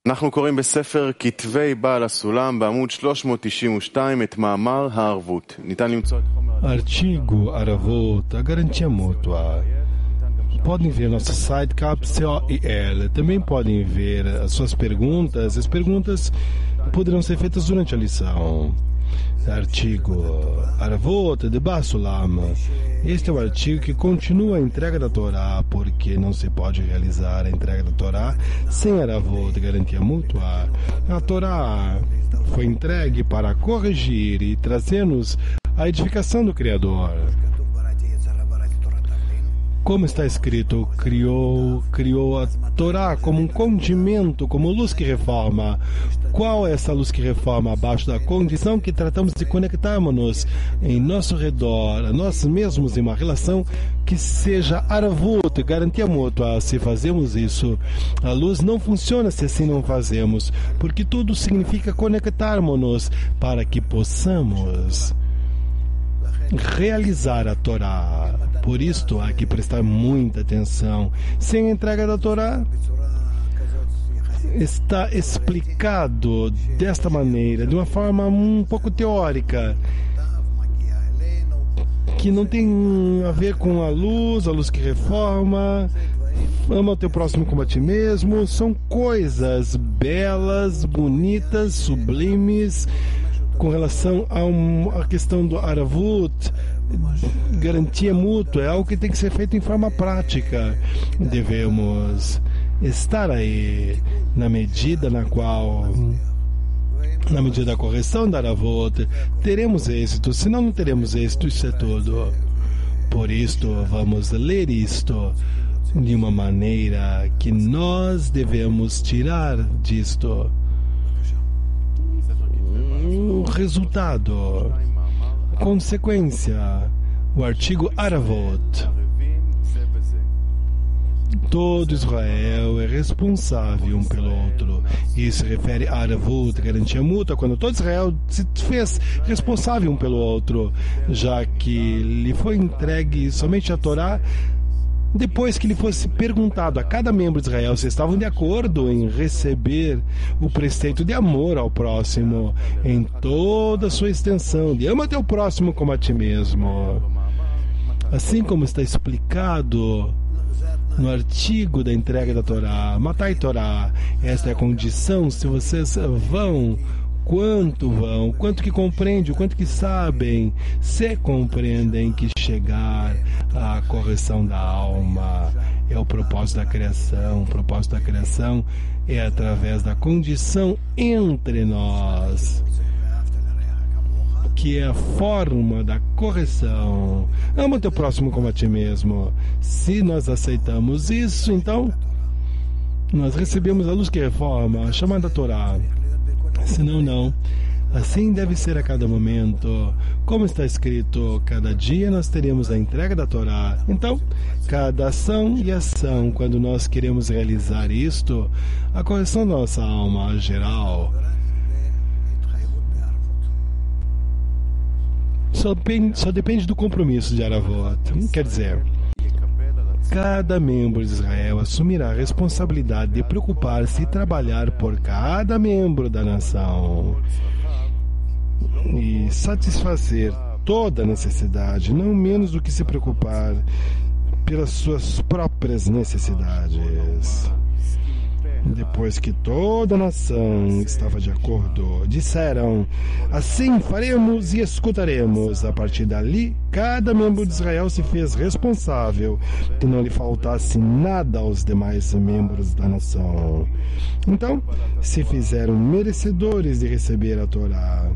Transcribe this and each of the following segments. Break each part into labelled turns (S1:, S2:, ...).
S1: אנחנו קוראים בספר כתבי בעל הסולם בעמוד 392 את מאמר הערבות. ניתן למצוא את חומר...
S2: Artigo Aravot, a garantia mútua. Podem ver nosso site CAPCOIL. Também podem ver as suas perguntas. As perguntas poderão ser feitas durante a lição. Artigo Aravot de Basulam. Este é o artigo que continua a entrega da Torá, porque não se pode realizar a entrega da Torá sem Aravot de garantia mútua. A Torá foi entregue para corrigir e trazer-nos a edificação do Criador. Como está escrito, criou a Torá como um condimento, como luz que reforma. Qual é essa luz que reforma? Abaixo da condição que tratamos de conectarmos-nos em nosso redor, a nós mesmos, em uma relação que seja aravut, garantia mútua. Se fazemos isso, a luz não funciona se assim não fazemos, porque tudo significa conectarmos-nos para que possamos realizar a Torá. Por isto há que prestar muita atenção. Sem a entrega da Torá, está explicado desta maneira, de uma forma um pouco teórica, que não tem a ver com a luz que reforma, ama o teu próximo como a ti mesmo. São coisas belas, bonitas, sublimes, com relação a questão do Aravut, garantia mútua. É algo que tem que ser feito em forma prática. Devemos estar aí na medida na qual, na medida da correção da Aravut, teremos êxito. Senão não teremos êxito. Isso é tudo. Por isto vamos ler isto de uma maneira que nós devemos tirar disto o resultado, consequência. O artigo Aravot. Todo Israel é responsável um pelo outro. Isso se refere a Aravut, garantia mútua, quando todo Israel se fez responsável um pelo outro, já que lhe foi entregue somente a Torá depois que lhe fosse perguntado a cada membro de Israel se estavam de acordo em receber o preceito de amor ao próximo em toda a sua extensão, de ama teu próximo como a ti mesmo. Assim como está explicado no artigo da entrega da Torá, Matai Torá, esta é a condição. Se vocês vão, quanto que compreendem, o quanto que sabem, se compreendem que chegar à correção da alma é o propósito da criação. O propósito da criação é através da condição entre nós, que é a forma da correção. Ama o teu próximo como a ti mesmo. Se nós aceitamos isso, então nós recebemos a luz que reforma, a chamada Torá. Senão, não. Assim deve ser a cada momento. Como está escrito, cada dia nós teremos a entrega da Torá. Então, cada ação e ação, quando nós queremos realizar isto, a correção da nossa alma geral, só depende do compromisso de Aravot. Quer dizer, cada membro de Israel assumirá a responsabilidade de preocupar-se e trabalhar por cada membro da nação e satisfazer toda a necessidade, não menos do que se preocupar pelas suas próprias necessidades. Depois que toda a nação estava de acordo, disseram: assim faremos e escutaremos. A partir dali, cada membro de Israel se fez responsável que não lhe faltasse nada aos demais membros da nação. Então, se fizeram merecedores de receber a Torá,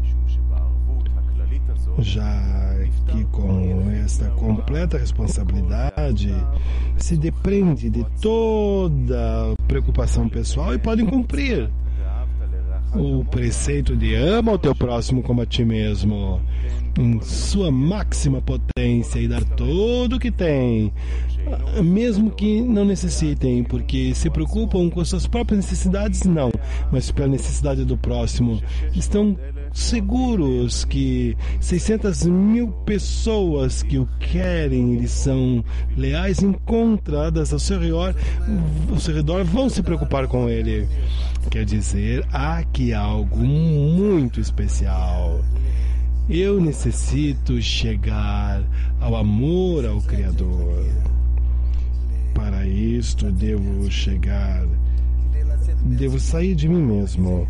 S2: já que com esta completa responsabilidade se depende de toda preocupação pessoal e podem cumprir o preceito de ama o teu próximo como a ti mesmo em sua máxima potência e dar tudo o que tem, mesmo que não necessitem, porque se preocupam com suas próprias necessidades, não, mas pela necessidade do próximo. Estão seguros que 600 mil pessoas que o querem, eles são leais, encontradas ao seu redor vão se preocupar com ele. Quer dizer, há aqui algo muito especial. Eu necessito chegar ao amor ao Criador. Para isto, devo sair de mim mesmo.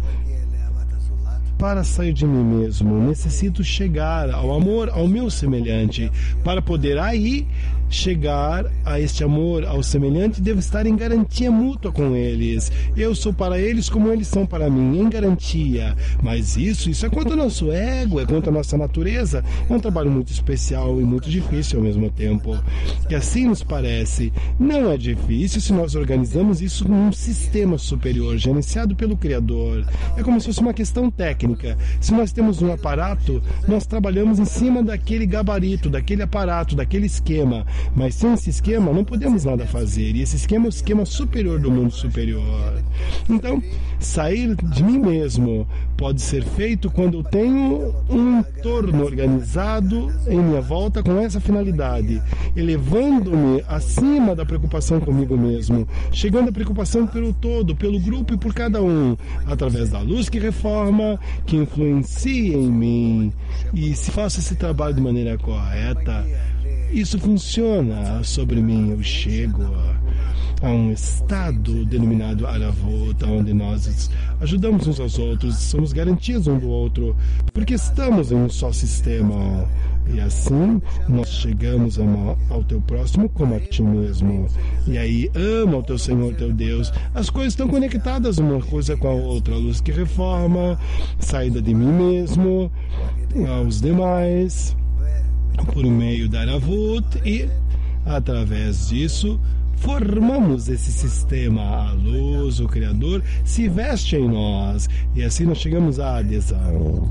S2: Para sair de mim mesmo, necessito chegar ao amor ao meu semelhante. Para poder aí chegar a este amor ao semelhante, devo estar em garantia mútua com eles. Eu sou para eles como eles são para mim, em garantia. Mas isso é contra o nosso ego, é contra a nossa natureza. É um trabalho muito especial e muito difícil ao mesmo tempo. Que assim nos parece. Não é difícil se nós organizamos isso num sistema superior, gerenciado pelo Criador. É como se fosse uma questão técnica. Se nós temos um aparato, nós trabalhamos em cima daquele gabarito, daquele aparato, daquele esquema. Mas sem esse esquema não podemos nada fazer. E esse esquema é o esquema superior do mundo superior. Então, sair de mim mesmo pode ser feito quando eu tenho um entorno organizado em minha volta com essa finalidade, elevando-me acima da preocupação comigo mesmo, chegando à preocupação pelo todo, pelo grupo e por cada um, através da luz que reforma, que influencia em mim. E se faço esse trabalho de maneira correta, isso funciona sobre mim. Eu chego a um estado denominado Aravut, onde nós ajudamos uns aos outros, somos garantias um do outro, porque estamos em um só sistema. E assim nós chegamos a amar ao teu próximo como a ti mesmo. E aí ama o teu Senhor, teu Deus. As coisas estão conectadas uma coisa com a outra. A luz que reforma, saída de mim mesmo aos demais, por meio da Aravut, e através disso formamos esse sistema. A luz, o Criador, se veste em nós, e assim nós chegamos à adesão.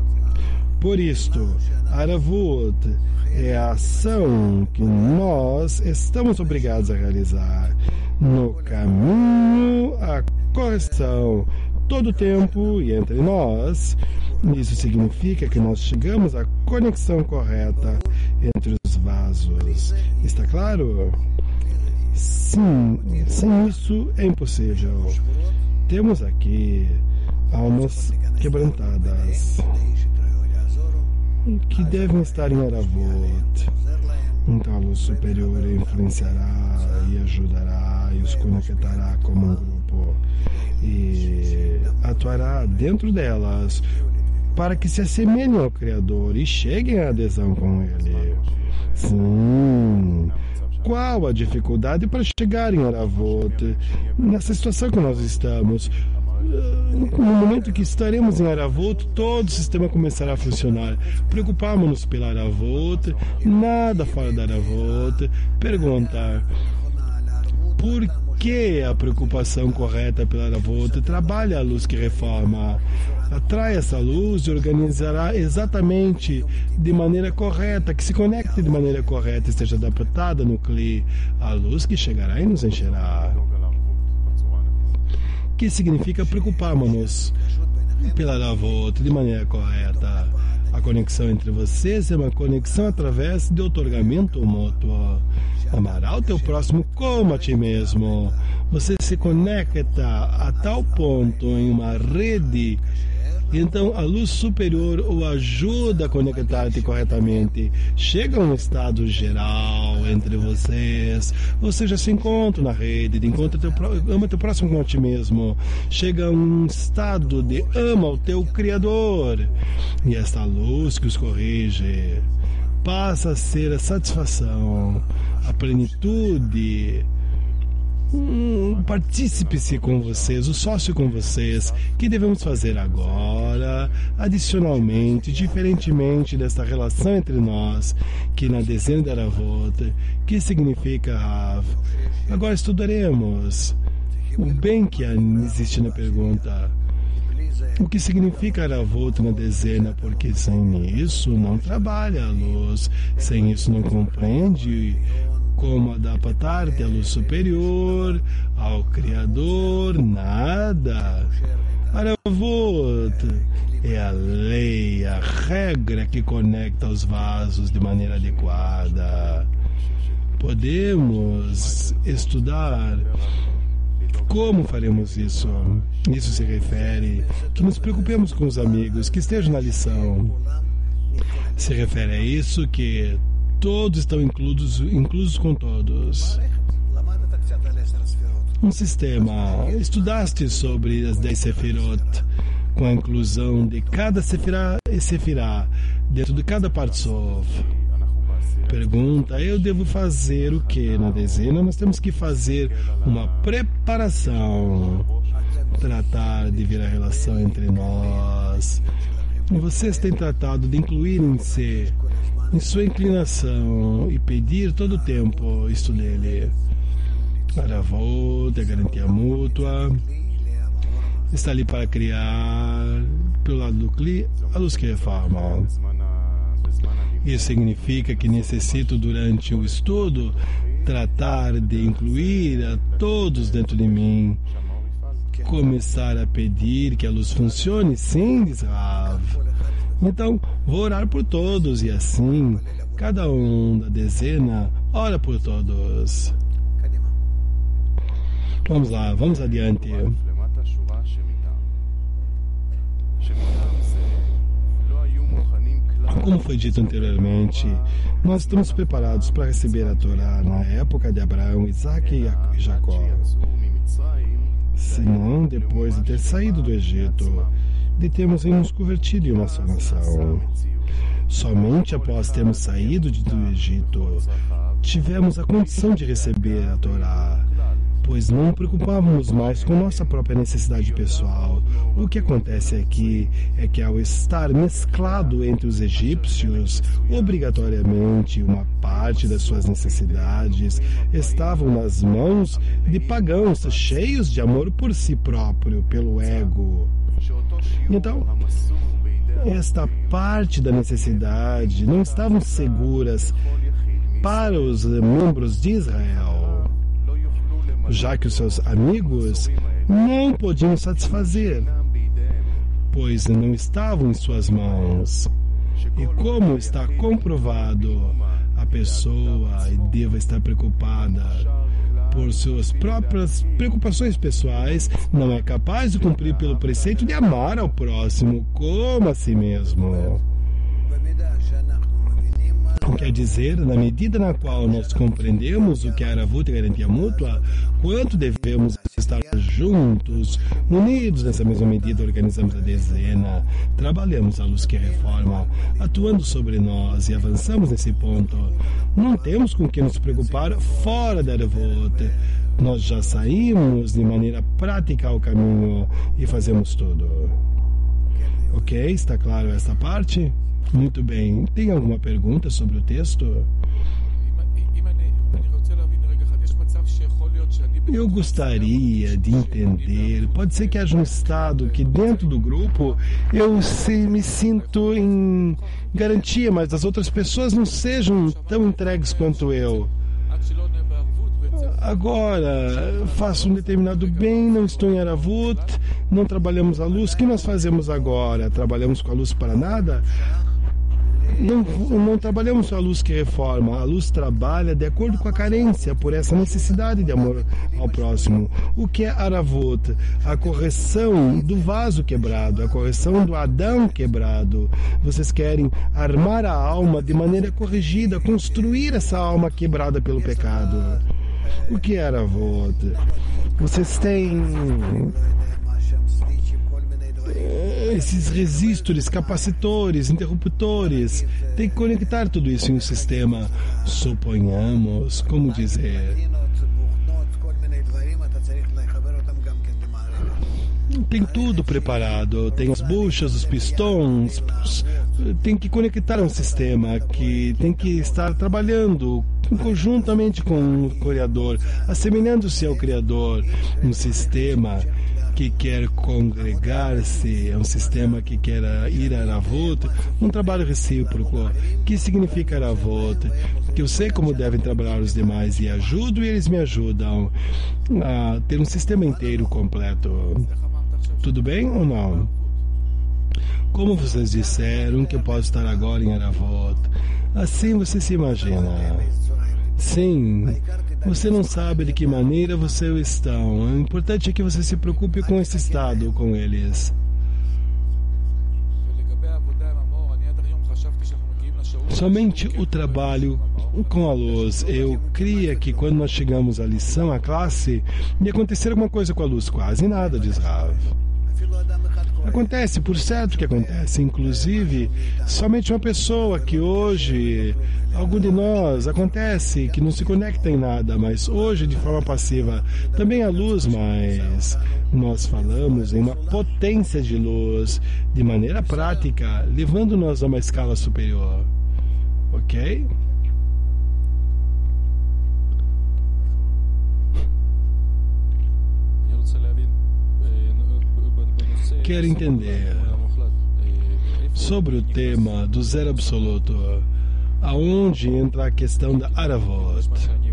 S2: Por isto, Aravut é a ação que nós estamos obrigados a realizar no caminho à correção todo o tempo e entre nós. Isso significa que nós chegamos à conexão correta entre os vasos. Está claro? Sim, sem isso é impossível. Temos aqui almas quebrantadas que devem estar em Aravut. Então a luz superior influenciará e ajudará e os conectará como um grupo e atuará dentro delas para que se assemelhem ao Criador e cheguem à adesão com Ele. Sim. Qual a dificuldade para chegar em Aravut? Nessa situação que nós estamos, no momento que estaremos em Aravut, todo o sistema começará a funcionar. Preocupamos-nos pela Aravut, nada fora da Aravut. Pergunta: por que a preocupação correta pela Aravut? Trabalha a luz que reforma. Atrai essa luz e organizará exatamente de maneira correta, que se conecte de maneira correta, esteja adaptada no Kli, a luz que chegará e nos encherá. Que significa preocuparmos-nos pela Aravut de maneira correta. A conexão entre vocês é uma conexão através de outorgamento mútuo. Amará o teu próximo como a ti mesmo. Você se conecta a tal ponto em uma rede, então a luz superior o ajuda a conectar-te corretamente. Chega a um estado geral entre vocês. Você já se encontra na rede, ama teu próximo como a ti mesmo. Chega a um estado de ama o teu Criador. E esta luz que os corrige passa a ser a satisfação, a plenitude. Partícipe-se com vocês, o sócio com vocês. Que devemos fazer agora, adicionalmente, diferentemente desta relação entre nós, que na dezena de Aravut, que significa Rav? Agora estudaremos o bem que existe na pergunta. O que significa Aravut na dezena? Porque sem isso não trabalha a luz, sem isso não compreende como adaptar-te à luz superior, ao Criador, nada. Aravut é a lei, a regra que conecta os vasos de maneira adequada. Podemos estudar Como faremos isso? Isso se refere que nos preocupemos com os amigos, que estejam na lição. Se refere a isso que todos estão inclusos com todos. Um sistema. Estudaste sobre as 10 Sefirot, com a inclusão de cada Sefirah e Sefirah dentro de cada Partsov. Pergunta, eu devo fazer o que na dezena? Nós temos que fazer uma preparação, tratar de ver a relação entre nós. Vocês têm tratado de incluir em sua inclinação e pedir todo o tempo isto dele. Aravot, a garantia mútua, está ali para criar, pelo lado do Kli, a luz que reforma. Isso significa que necessito, durante o estudo, tratar de incluir a todos dentro de mim. Começar a pedir que a luz funcione? Sim, diz Rav. Então, vou orar por todos e assim, cada um da dezena ora por todos. Vamos lá, vamos adiante. Como foi dito anteriormente, nós estamos preparados para receber a Torá na época de Abraão, Isaac e Jacó. Senão, depois de ter saído do Egito, de termos nos convertido em uma só nação. Somente após termos saído do Egito, tivemos a condição de receber a Torá, pois não preocupávamos mais com nossa própria necessidade pessoal. O que acontece aqui é que, ao estar mesclado entre os egípcios, obrigatoriamente uma parte das suas necessidades estavam nas mãos de pagãos cheios de amor por si próprio, pelo ego. Então, esta parte da necessidade não estavam seguras para os membros de Israel, já que os seus amigos não podiam satisfazer, pois não estavam em suas mãos. E como está comprovado, a pessoa deva estar preocupada por suas próprias preocupações pessoais, não é capaz de cumprir pelo preceito de amar ao próximo como a si mesmo. Quer dizer, na medida na qual nós compreendemos o que é Aravut e garantia mútua, quanto devemos estar juntos, unidos nessa mesma medida, organizamos a dezena, trabalhamos a luz que reforma, atuando sobre nós e avançamos nesse ponto. Não temos com que nos preocupar fora da Aravut. Nós já saímos de maneira prática ao caminho e fazemos tudo. Ok? Está claro essa parte? Muito bem. Tem alguma pergunta sobre o texto? Eu gostaria de entender. Pode ser que haja um estado que dentro do grupo eu me sinto em garantia, mas as outras pessoas não sejam tão entregues quanto eu. Agora, faço um determinado bem, não estou em Aravut, não trabalhamos a luz. O que nós fazemos agora? Trabalhamos com a luz para nada? Não trabalhamos a luz que reforma. A luz trabalha de acordo com a carência, por essa necessidade de amor ao próximo. O que é Aravut? A correção do vaso quebrado, a correção do Adão quebrado. Vocês querem armar a alma de maneira corrigida, construir essa alma quebrada pelo pecado. O que é Aravut? Vocês têm esses resistores, capacitores, interruptores. Tem que conectar tudo isso em um sistema. Suponhamos, como dizer, tem tudo preparado, tem as buchas, os pistões, tem que conectar um sistema que tem que estar trabalhando conjuntamente com o Criador, assemelhando-se ao Criador. Um sistema que quer congregar-se, é um sistema que quer ir a Aravut, um trabalho recíproco. O que significa Aravut? Que eu sei como devem trabalhar os demais e ajudo e eles me ajudam a ter um sistema inteiro completo. Tudo bem ou não? Como vocês disseram que eu posso estar agora em Aravut, assim você se imagina. Sim, Você não sabe de que maneira você está. O importante é que você se preocupe com esse estado, com eles. Somente o trabalho com a luz. Eu cria que quando nós chegamos à lição, à classe, ia acontecer alguma coisa com a luz. Quase nada, diz Rav. Acontece, por certo que acontece. Inclusive, somente uma pessoa que hoje, algum de nós, acontece que não se conecta em nada, mas hoje de forma passiva também há luz, mas nós falamos em uma potência de luz de maneira prática, levando-nos a uma escala superior. Ok? Quero entender sobre o tema do zero absoluto, aonde entra a questão da Aravot.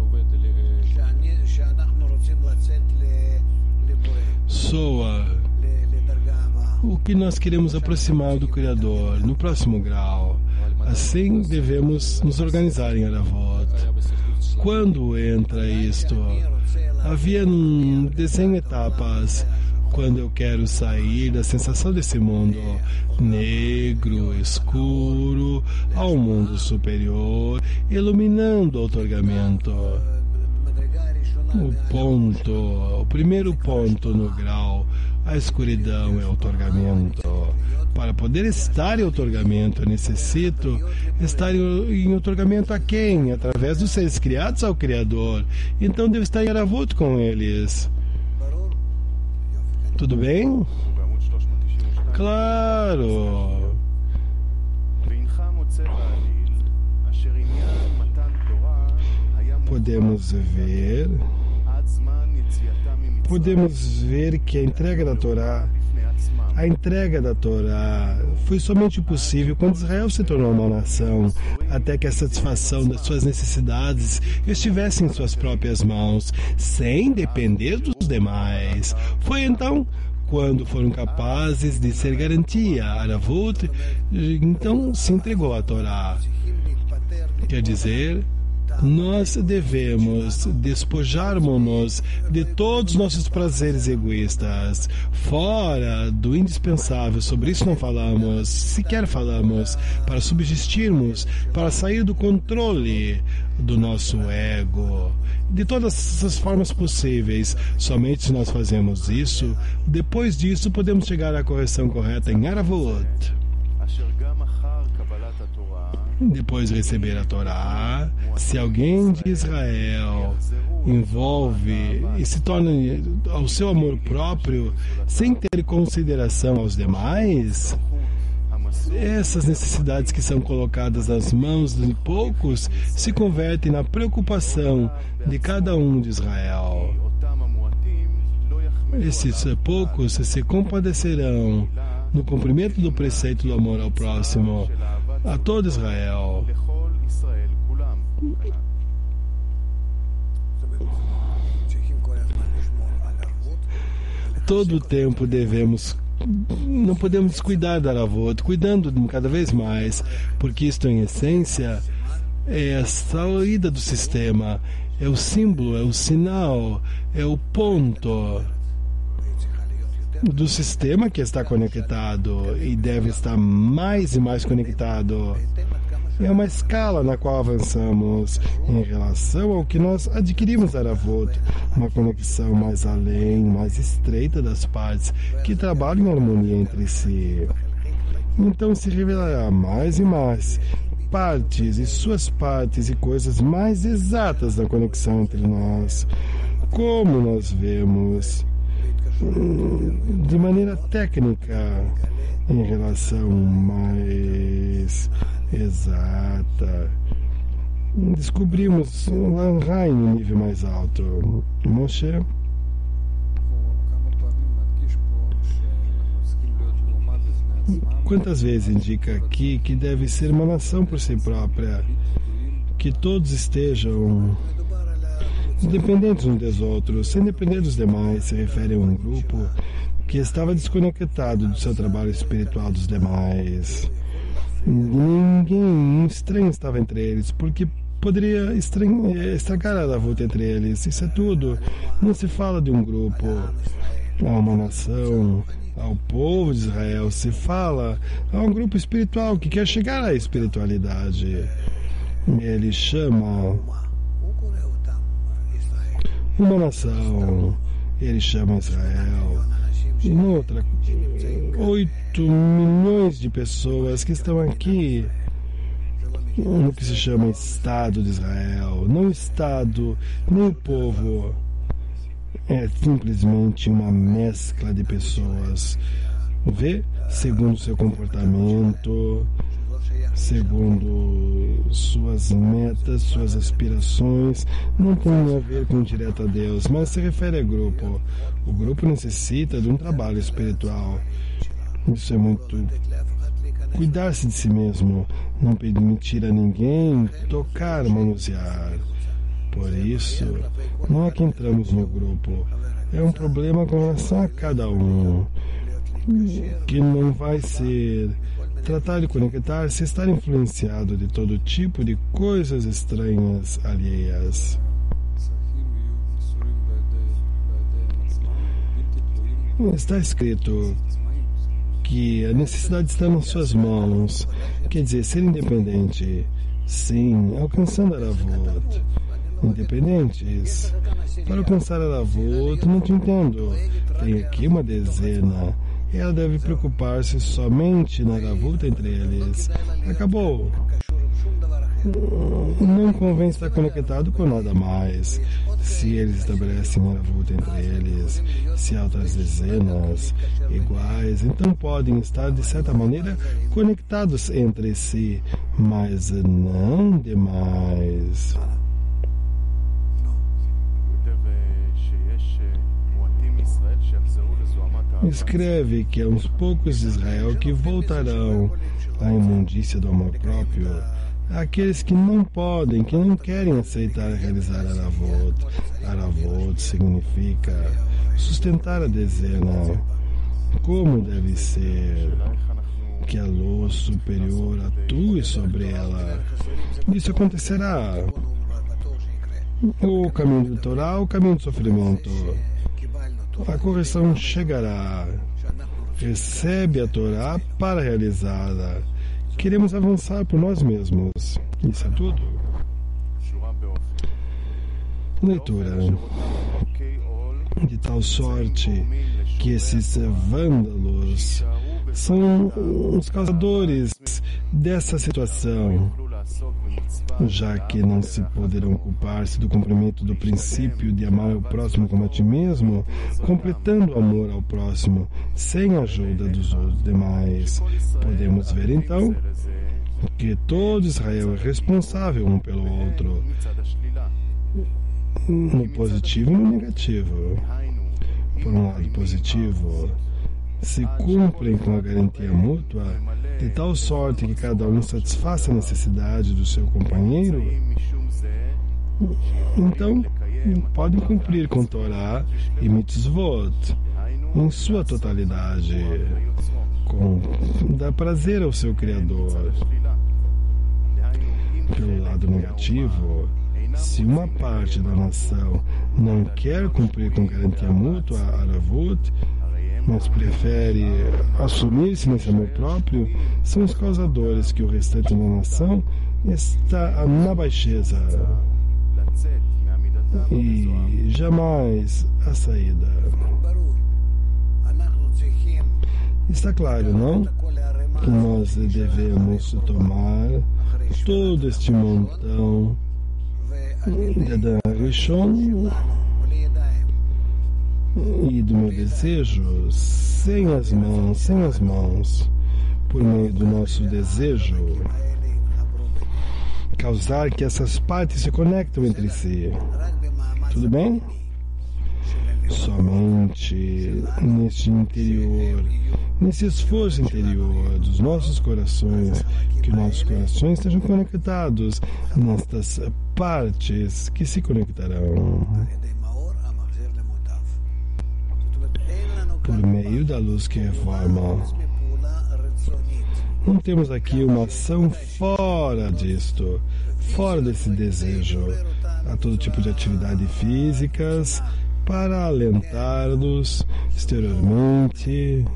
S2: Soa o que nós queremos aproximar do Criador no próximo grau. Assim devemos nos organizar em Aravot. Quando entra isto? Havia um desenho etapas. Quando eu quero sair da sensação desse mundo negro, escuro, ao mundo superior, iluminando o outorgamento. O primeiro ponto no grau, a escuridão é o outorgamento. Para poder estar em outorgamento, eu necessito estar em outorgamento a quem? Através dos seres criados ao Criador. Então devo estar em Aravut com eles. Tudo bem? Claro. Podemos ver que a entrega da Torá foi somente possível quando Israel se tornou uma nação, até que a satisfação das suas necessidades estivesse em suas próprias mãos, sem depender dos demais. Foi então quando foram capazes de ser garantia, Aravut, então se entregou a Torá. Quer dizer, nós devemos despojarmos-nos de todos os nossos prazeres egoístas, fora do indispensável. Sobre isso não falamos, sequer falamos, para subsistirmos, para sair do controle do nosso ego, de todas essas formas possíveis. Somente se nós fazemos isso, depois disso podemos chegar à correção correta em Aravut. Depois de receber a Torá, se alguém de Israel envolve e se torna ao seu amor próprio, sem ter consideração aos demais, essas necessidades que são colocadas nas mãos de poucos se convertem na preocupação de cada um de Israel. Esses poucos se compadecerão no cumprimento do preceito do amor ao próximo, a todo Israel. Todo o tempo não podemos descuidar da Aravot, cuidando cada vez mais, porque isto em essência é a saída do sistema, é o símbolo, é o sinal, é o ponto do sistema que está conectado e deve estar mais e mais conectado. É uma escala na qual avançamos em relação ao que nós adquirimos da Aravot, uma conexão mais além, mais estreita das partes que trabalham em harmonia entre si. Então se revelará mais e mais partes e suas partes e coisas mais exatas da conexão entre nós, como nós vemos de maneira técnica em relação mais exata. Descobrimos Lanhai em nível mais alto. Moshe? Quantas vezes indica aqui que deve ser uma nação por si própria, que todos estejam independentes uns dos outros, sem depender dos demais. Se refere a um grupo que estava desconectado do seu trabalho espiritual dos demais. Ninguém estranho estava entre eles, porque poderia estragar a Aravut entre eles. Isso é tudo. Não se fala de um grupo, a uma nação, ao povo de Israel. Se fala a um grupo espiritual que quer chegar à espiritualidade. Ele chama uma nação, ele chama Israel. E outra, 8 milhões de pessoas que estão aqui no que se chama Estado de Israel. Não o Estado, nem o povo. É simplesmente uma mescla de pessoas. Vê? Segundo seu comportamento, segundo suas metas, suas aspirações, não tem a ver com direto a Deus, mas se refere a grupo. O grupo necessita de um trabalho espiritual. Isso é muito cuidar-se de si mesmo, não permitir a ninguém tocar, manusear. Por isso, não é que entramos no grupo. É um problema com relação a cada um, que não vai ser tratar de conectar-se, estar influenciado de todo tipo de coisas estranhas alheias. Está escrito que a necessidade está nas suas mãos, quer dizer, ser independente, sim, alcançando a Aravut. Independentes. Para alcançar a Aravut, não te entendo. Tem aqui uma dezena. Ela deve preocupar-se somente na Aravut entre eles. Acabou. Não convém estar conectado com nada mais. Se eles estabelecem a Aravut entre eles, se há outras dezenas iguais, então podem estar de certa maneira conectados entre si, mas não demais. Escreve que há uns poucos de Israel que voltarão à imundícia do amor próprio, aqueles que não podem, que não querem aceitar realizar Aravut. Aravut significa sustentar a dezena, como deve ser, que a luz superior atue sobre ela. Isso acontecerá. O caminho do Torá, o caminho do sofrimento. A correção chegará. Recebe a Torá para realizá-la. Queremos avançar por nós mesmos. Isso é tudo. Leitura. De tal sorte que esses vândalos são os causadores dessa situação, já que não se poderão ocupar-se do cumprimento do princípio de amar o próximo como a ti mesmo, completando o amor ao próximo sem a ajuda dos outros demais. Podemos ver então que todo Israel é responsável um pelo outro, no positivo e no negativo. Por um lado positivo, se cumprem com a garantia mútua, de tal sorte que cada um satisfaça a necessidade do seu companheiro, então podem cumprir com Torá e Mitzvot em sua totalidade, dar prazer ao seu Criador. Pelo lado negativo, se uma parte da nação não quer cumprir com garantia mútua a Aravut, mas prefere assumir-se nesse amor próprio, são os causadores que o restante da nação está na baixeza e jamais a saída. Está claro, não? Que nós devemos tomar todo este montão da Rishon e do meu desejo sem as mãos, por meio do nosso desejo, causar que essas partes se conectem entre si. Tudo bem? Somente neste interior, nesse esforço interior dos nossos corações, que nossos corações estejam conectados nestas partes que se conectarão por meio da luz que reforma. Não temos aqui uma ação fora disto, fora desse desejo a todo tipo de atividade físicas para alentá-los exteriormente,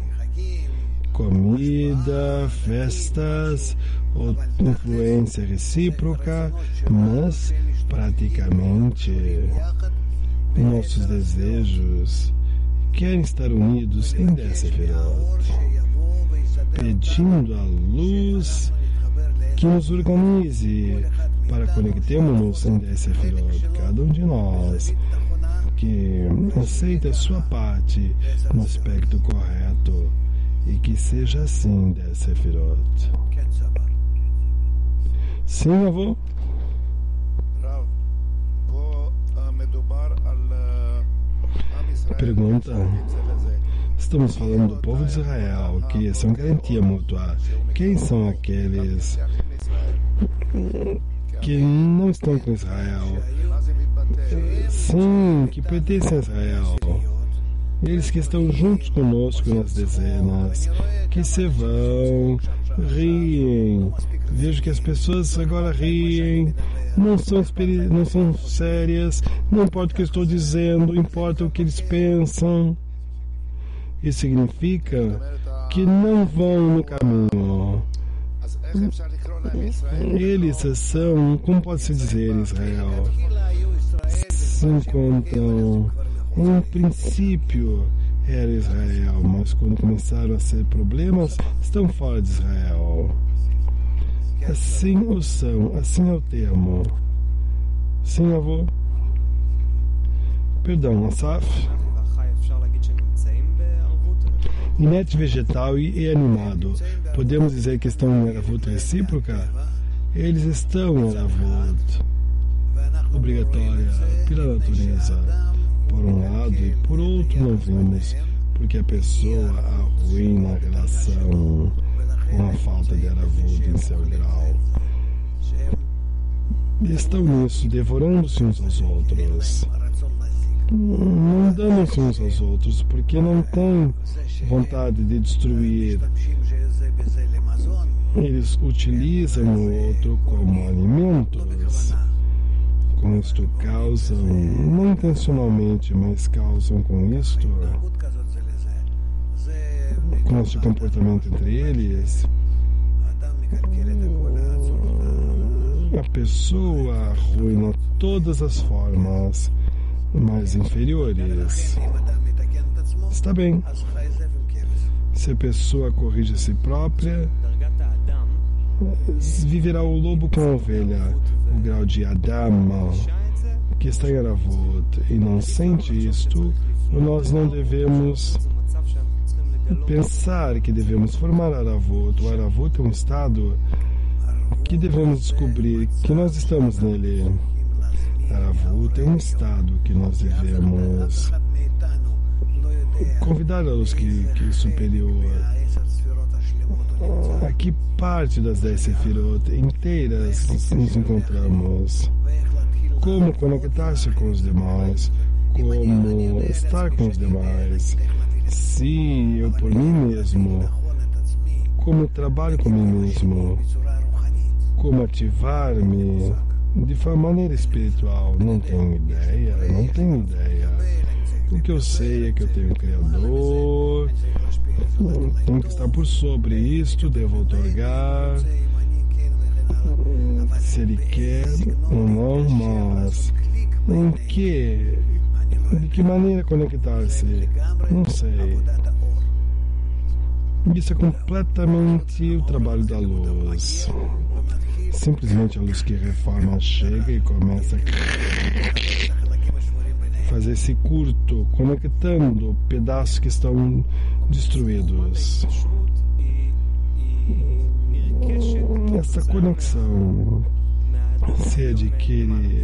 S2: comida, festas, ou influência recíproca, mas praticamente nossos desejos querem estar unidos em 10 Sefirot, pedindo a luz que nos organize para conectemos-nos em 10 Sefirot, cada um de nós que aceita a sua parte no aspecto correto e que seja assim 10 Sefirot. Sim, avô? Pergunta: estamos falando do povo de Israel, que são garantia mútua. Quem são aqueles que não estão com Israel? Sim, que pertencem a Israel. Eles que estão juntos conosco nas dezenas, que se vão, riem. Vejo que as pessoas agora riem, não são sérias, não importa o que eu estou dizendo, importa o que eles pensam. Isso significa que não vão no caminho. Eles são, como pode-se dizer em Israel, se encontram. Um princípio era Israel, mas quando começaram a ser problemas, estão fora de Israel. Assim o são, assim é o termo. Sim, avô? Perdão, Asaf? Inerte vegetal e animado. Podemos dizer que estão em Eravut recíproca? Eles estão em Eravut obrigatória pela natureza. Por um lado e por outro não vimos, porque a pessoa arruína a relação com a falta de Eravut em seu grau. Estão nisso, devorando-se uns aos outros, não dando-se uns aos outros, porque não têm vontade de destruir. Eles utilizam o outro como alimentos. Com isto causam, não intencionalmente, mas causam com isto, com este comportamento entre eles, a pessoa arruina todas as formas mais inferiores. Está bem. Se a pessoa corrige a si própria, viverá o lobo com a ovelha. O grau de Adam, que está em Eravut, e não sente isto, nós não devemos pensar que devemos formar Eravut. O Eravut é um estado que devemos descobrir que nós estamos nele. Eravut é um estado que nós devemos convidar a luz que é superior. Aqui parte das 10 Sefirot inteiras nos encontramos. Como conectar-se com os demais, como estar com os demais. Sim, eu por mim mesmo, como trabalho com mim mesmo, como ativar-me de maneira espiritual. Não tenho ideia. O que eu sei é que eu tenho um Criador. Tenho que estar por sobre isto, devo otorgar, se ele quer ou não, mas de que maneira conectar-se? Não sei. Isso é completamente o trabalho da luz. Simplesmente a luz que reforma chega e começa a fazer esse curto, conectando pedaços que estão destruídos. Essa conexão se adquire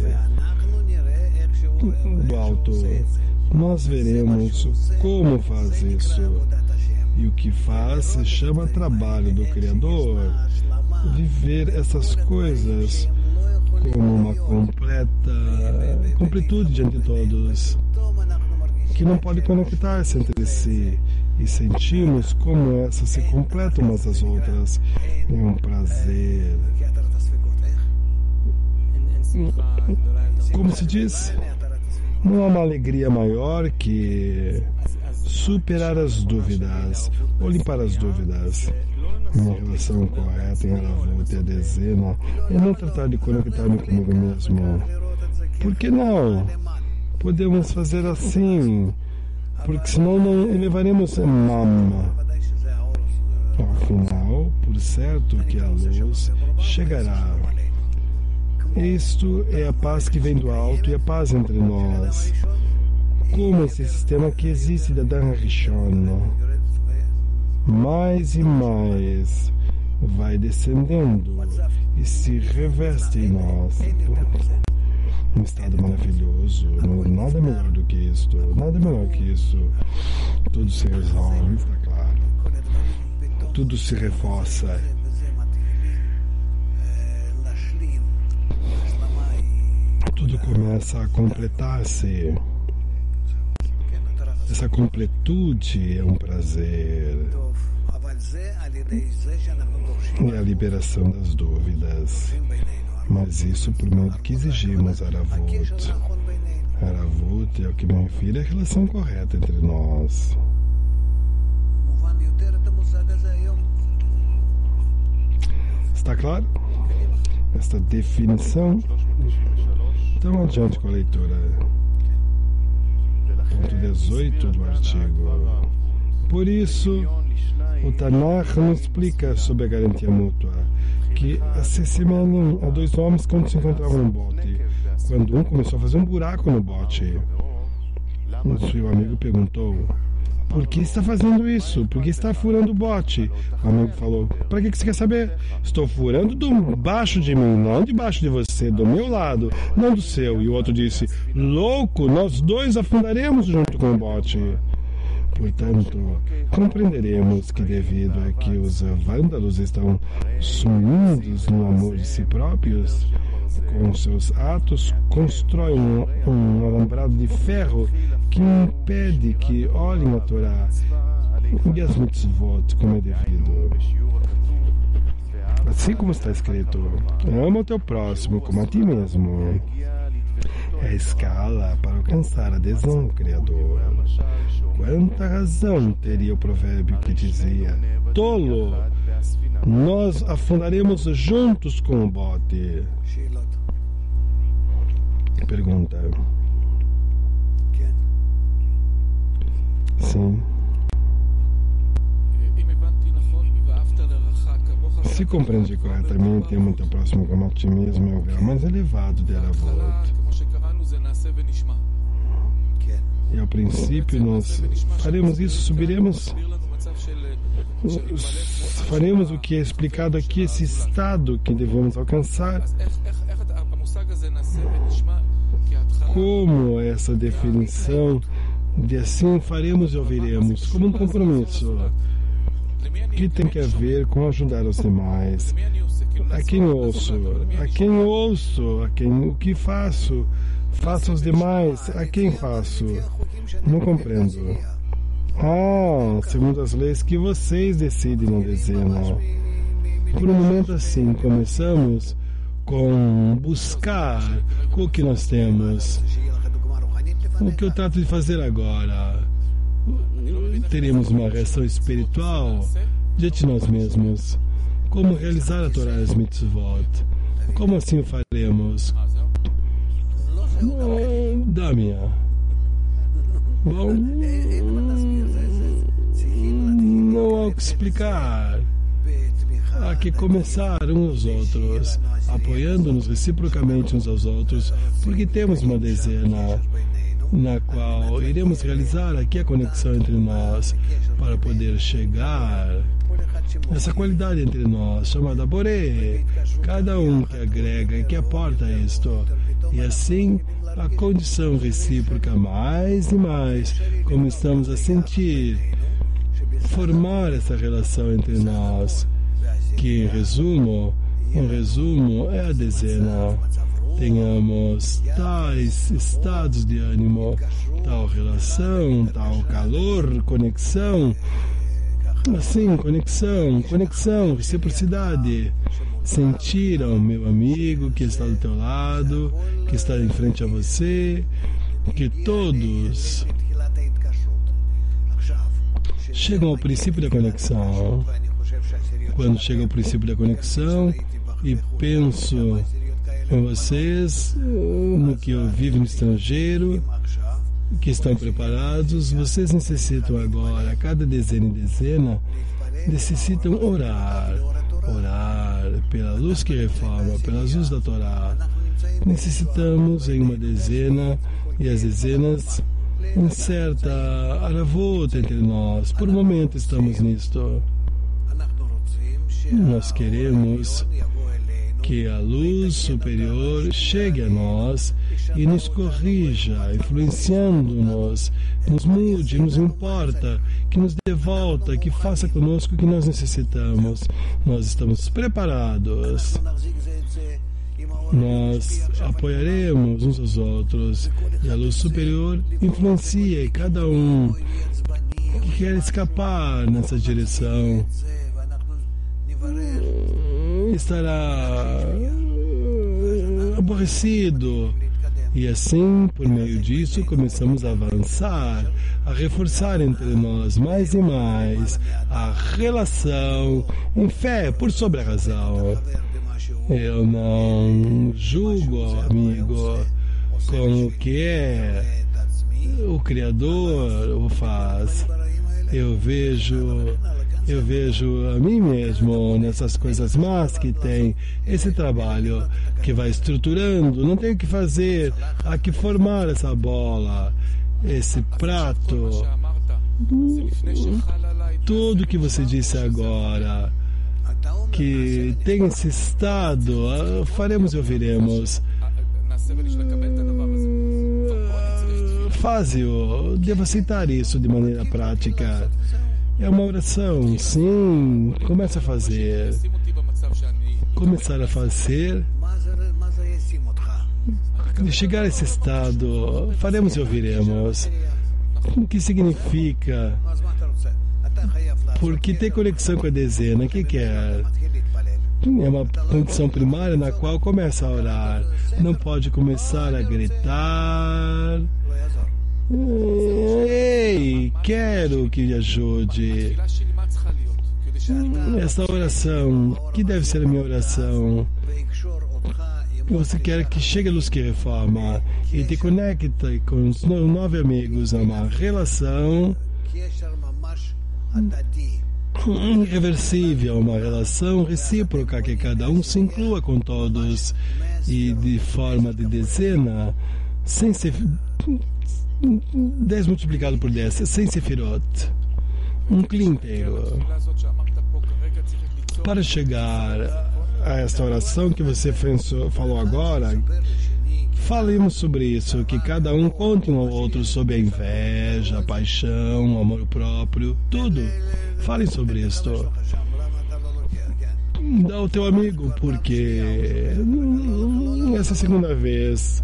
S2: do alto. Nós veremos como faz isso. E o que faz se chama trabalho do Criador. Viver essas coisas como uma completude diante de todos, que não pode conectar-se entre si, e sentimos como essas se completam umas às outras em um prazer. como se diz, não há uma alegria maior que superar as dúvidas ou limpar as dúvidas. Minha relação correta em Aravut e a dezena é não tratar de conectar-me comigo mesmo. Por que não? Podemos fazer assim, porque senão não elevaremos a mama. Afinal, por certo que a luz chegará. Isto é a paz que vem do alto e a paz entre nós. Como esse sistema que existe da Dharma Rishon, mais e mais vai descendendo e se reveste em nós. Um estado maravilhoso, nada melhor do que isto, nada melhor que isso. Tudo se resolve, está claro. Tudo se reforça. Tudo começa a completar-se. Essa completude é um prazer. É a liberação das dúvidas. Mas isso por meio do que exigimos Aravut. Aravut é o que me refere à relação correta entre nós. Está claro? Esta definição. Então adiante com a leitura. Ponto 18 do artigo. Por isso, o Tanakh nos explica sobre a garantia mútua, que se assemelham a dois homens quando se encontravam no bote. Quando um começou a fazer um buraco no bote, o seu amigo perguntou: por que está fazendo isso? Por que está furando o bote? O amigo falou: para que você quer saber? Estou furando debaixo de mim, não debaixo de você, do meu lado, não do seu. E o outro disse: louco, nós dois afundaremos junto com o bote. Portanto, compreenderemos que devido a que os vândalos estão sumidos no amor de si próprios, com seus atos constroem um alambrado de ferro que impede que olhem a Torá e as mitzvot como é devido. Assim como está escrito: ama o teu próximo como a ti mesmo. É a escala para alcançar a adesão do Criador. Quanta razão teria o provérbio que dizia: tolo, nós afundaremos juntos com o bote. Pergunta. Sim. Se compreende corretamente, é muito próximo como otimismo, é o grau mais elevado de Aravut. E ao princípio nós faremos isso, subiremos, faremos o que é explicado aqui, esse estado que devemos alcançar. Como essa definição de assim faremos e ouviremos, como um compromisso que tem que ver com ajudar os demais. A quem ouço, o que faço aos demais, a quem faço? Não compreendo. Segundo as leis que vocês decidem na dezena. Por um momento assim, começamos com buscar o que nós temos. O que eu trato de fazer agora? Teremos uma reação espiritual diante de nós mesmos. Como realizar a Torá e as mitzvot? Como assim o faremos? Damia. Bom, não há o que explicar. Há que começar uns aos outros, apoiando-nos reciprocamente uns aos outros, porque temos uma dezena na qual iremos realizar aqui a conexão entre nós para poder chegar essa qualidade entre nós, chamada Boré. Cada um que agrega, que aporta isto. E assim, a condição recíproca mais e mais, como estamos a sentir, formar essa relação entre nós, que em resumo, é a dezena. Tenhamos tais estados de ânimo, tal relação, tal calor, conexão, Assim, conexão, reciprocidade. Sentiram, meu amigo que está do teu lado, que está em frente a você, que todos chegam ao princípio da conexão. Quando chega ao princípio da conexão e penso em vocês, no que eu vivo no estrangeiro, que estão preparados, vocês necessitam agora, a cada dezena e dezena, necessitam orar pela luz que reforma, pela luz da Torá. Necessitamos em uma dezena e as dezenas em certa aravota entre nós. Por um momento estamos nisto. Nós queremos que a luz superior chegue a nós e nos corrija, influenciando-nos, nos mude, nos importa, que nos dê volta, que faça conosco o que nós necessitamos. Nós estamos preparados. Nós apoiaremos uns aos outros e a luz superior influencia e cada um que quer escapar nessa direção estará aborrecido. E assim, por meio disso, começamos a avançar, a reforçar entre nós mais e mais a relação em fé por sobre a razão. Eu não julgo, amigo, com o que é o Criador o faz. Eu vejo a mim mesmo nessas coisas más que tem, esse trabalho que vai estruturando, não tem o que fazer, há que formar essa bola, esse prato. Tudo que você disse agora, que tem esse estado, faremos e ouviremos. Faze-o, devo aceitar isso de maneira prática. É uma oração, sim. Começa a fazer. Começar a fazer. De chegar a esse estado, faremos e ouviremos. O que significa? Porque ter conexão com a dezena, o que é? É uma condição primária na qual começa a orar. Não pode começar a gritar. Ei, quero que me ajude. Essa oração, que deve ser a minha oração? Você quer que chegue a luz que reforma e te conecta com os 9 amigos a uma relação irreversível, uma relação recíproca, que cada um se inclua com todos e de forma de dezena, sem ser 10 multiplicado por 10, sem sefirot, um cli inteiro. Para chegar a esta oração que você falou agora, falemos sobre isso, que cada um conte um ao outro sobre a inveja, a paixão, o amor próprio, tudo. Falem sobre isto. Dá ao teu amigo, porque essa é a segunda vez.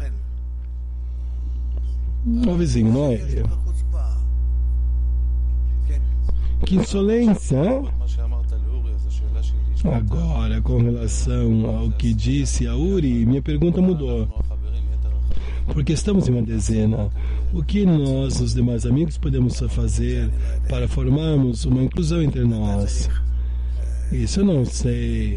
S2: O vizinho, não é? Que insolência, hein? Agora, com relação ao que disse a Uri, minha pergunta mudou. Porque estamos em uma dezena. O que nós, os demais amigos, podemos fazer para formarmos uma inclusão entre nós? Isso eu não sei.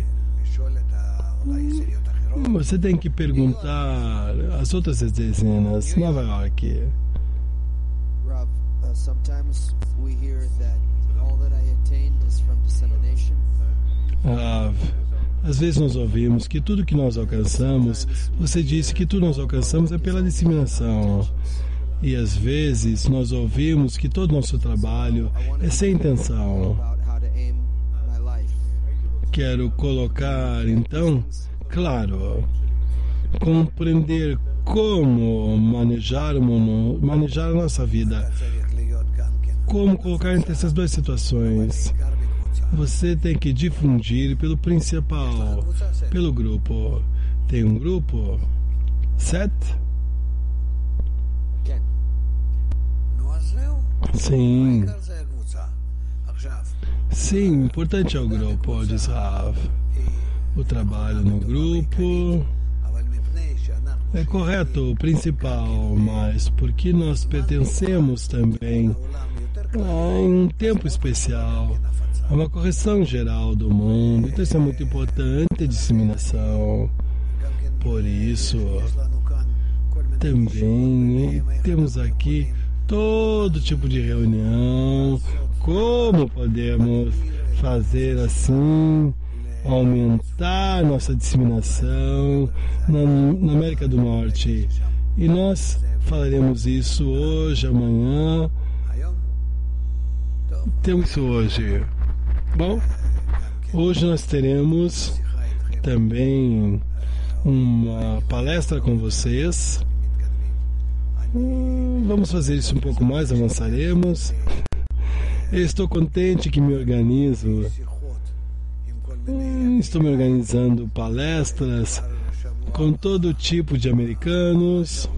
S2: Você tem que perguntar às outras dezenas. Nova York. Às vezes nós ouvimos que tudo que nós alcançamos, você disse que tudo nós alcançamos é pela disseminação. E às vezes nós ouvimos que todo nosso trabalho é sem intenção. Quero colocar, então, claro, compreender como manejar a nossa vida, como colocar entre essas duas situações. Você tem que difundir pelo principal, pelo grupo. Tem um grupo? 7? Sim. Sim, importante é o grupo, diz Rav. O trabalho no grupo é correto, o principal, mas porque nós pertencemos também em um tempo especial, a uma correção geral do mundo, então isso é muito importante, a disseminação. Por isso, também temos aqui todo tipo de reunião, como podemos fazer assim, aumentar nossa disseminação na América do Norte. E nós falaremos isso hoje, amanhã. Temos isso hoje. Bom, hoje nós teremos também uma palestra com vocês. Vamos fazer isso um pouco mais, avançaremos. Eu estou contente que me organizo. Estou me organizando palestras com todo tipo de americanos.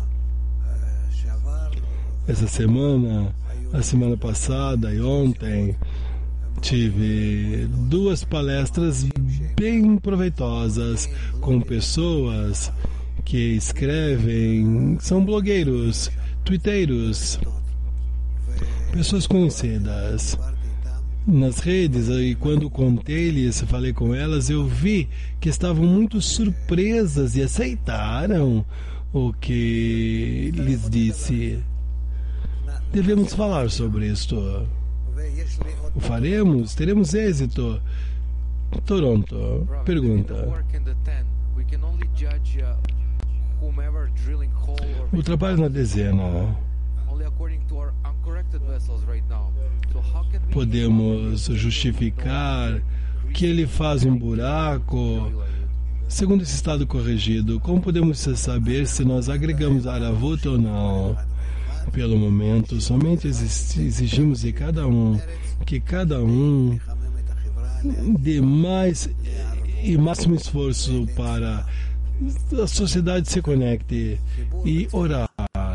S2: Essa semana, a semana passada e ontem, tive 2 palestras bem proveitosas com pessoas que escrevem, são blogueiros, twitteiros, pessoas conhecidas nas redes, e quando contei-lhes, falei com elas, eu vi que estavam muito surpresas e aceitaram o que lhes disse. Devemos falar sobre isto. O faremos? Teremos êxito. Toronto, pergunta. O trabalho na dezena. Podemos justificar que ele faz um buraco segundo esse estado corrigido. Como podemos saber se nós agregamos Aravut ou não? Pelo momento, somente exigimos de cada um que cada um dê mais e máximo esforço para a sociedade se conecte e orar.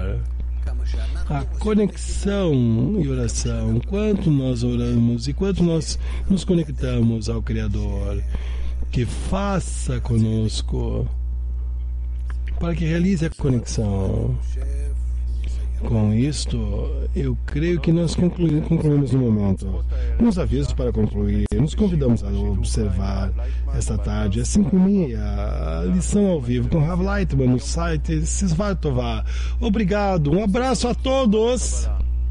S2: A conexão e oração, quanto nós oramos e quanto nós nos conectamos ao Criador, que faça conosco para que realize a conexão. Com isto, eu creio que nós concluímos no momento. Nos avisos para concluir, nos convidamos a observar esta tarde, às 5h30, a lição ao vivo com Rav Leitman no site Sisvar Tová. Obrigado, um abraço a todos!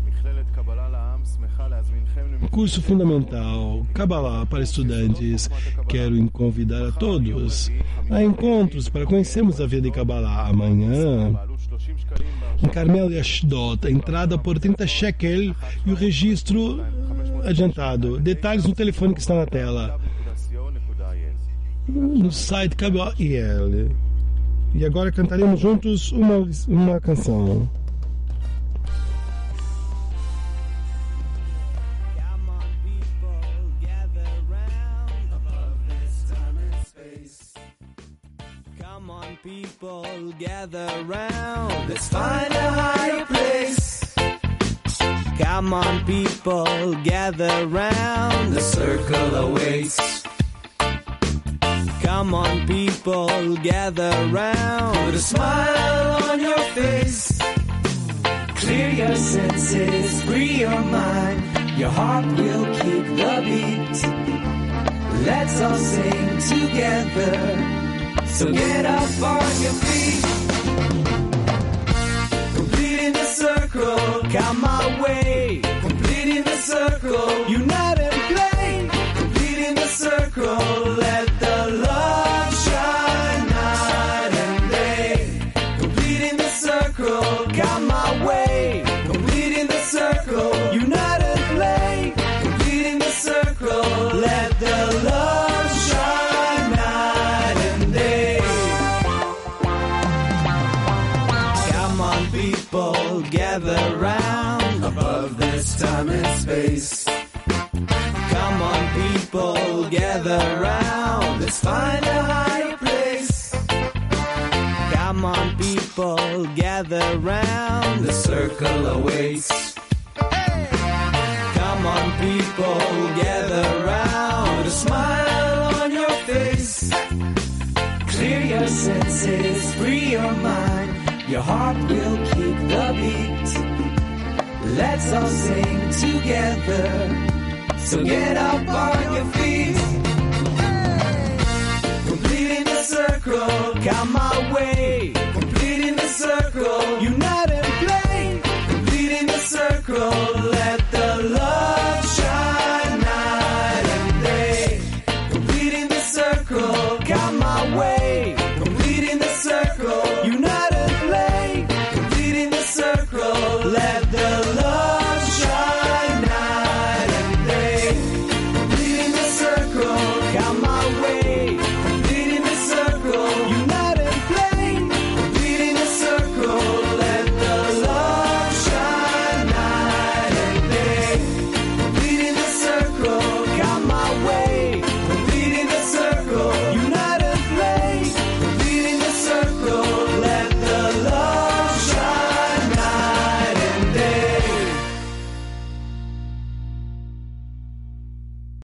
S2: Curso fundamental, Kabbalah para estudantes. Quero convidar a todos a encontros para conhecermos a vida de Kabbalah amanhã. Em Carmel e Ashdod, a entrada por 30 shekel e o registro adiantado. Detalhes no telefone que está na tela. No site Kabbalah IL. E agora cantaremos juntos uma canção.
S3: People gather round, let's find a higher place. Come on, people gather round, the circle awaits. Come on, people gather round, put a smile on your face. Clear your senses, free your mind, your heart will keep the beat. Let's all sing together. So get up on your feet. Completing the circle, come my way. Completing the circle, unite and play. Completing the circle, let the love shine night and day. Completing the circle, come my way. Completing the circle, unite and play. Completing the circle, let the love shine night and day. People gather round above this time and space. Come on, people gather round. Let's find a higher place. Come on, people gather round. The circle awaits. Come Come on, people, gather round. A smile on your face. Clear your senses, free your mind. Your heart will keep the beat. Let's all sing together. So get up on your feet. Completing the circle, come my way. Completing the circle, you